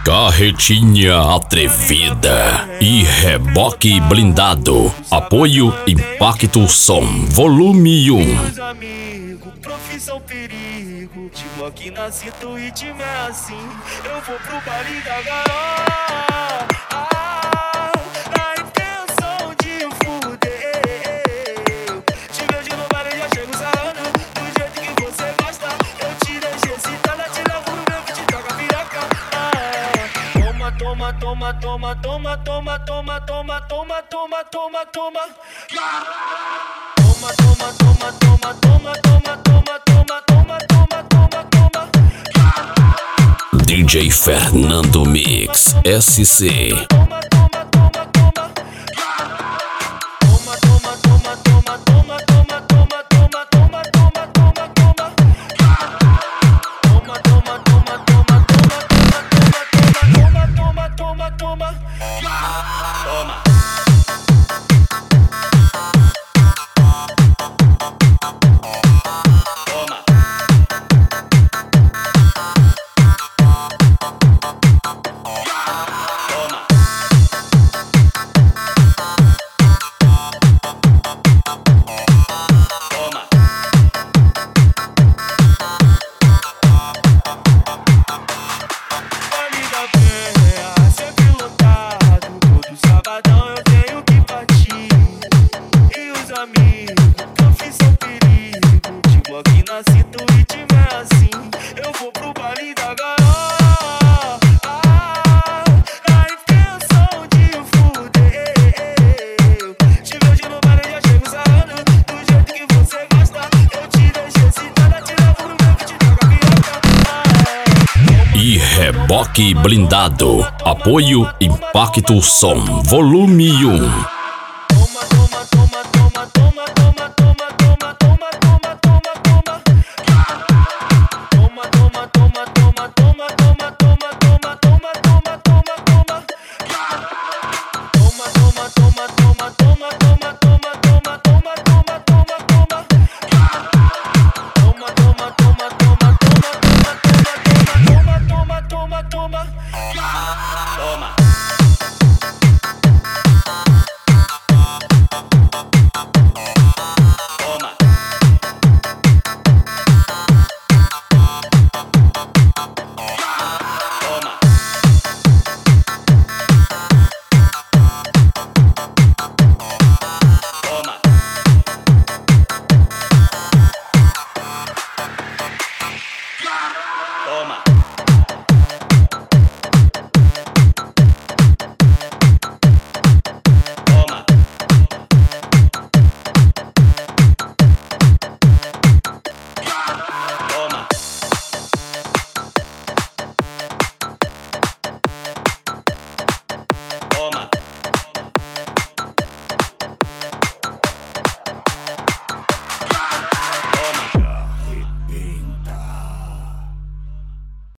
Carretinha atrevida e reboque blindado. Apoio Impacto Som, volume 1. Meus amigos, profissão perigo. Tipo aqui na cinta o ritmo é assim. Eu vou pro baile da garola, na intenção de fuder. Te vejo no baile, já chego sarrando do jeito que você gosta. Eu te deixo excitada, te levo no meu que te joga piroca. Toma, toma, toma, toma, toma, toma, toma, toma, toma, toma, toma. Toma, toma, toma, toma, toma, toma, toma, toma, toma, toma, toma, toma. DJ Fernando Mix SC. Toma, toma, toma, toma. Toma, toma, toma, toma, toma, toma, toma, toma, toma, toma, toma, toma. Toma, toma, toma, toma, toma, toma, toma, toma, toma, toma. Toma. Profissão perigo, tipo aqui na cinta o ritmo é assim. Eu vou pro baile da garola, na intenção de fuder. Te vejo no baile, já chego sarrando do jeito que você gosta. Eu te deixo excitada, te levo no meu que te joga piroca. E reboque blindado. Apoio Impacto Som, volume 1.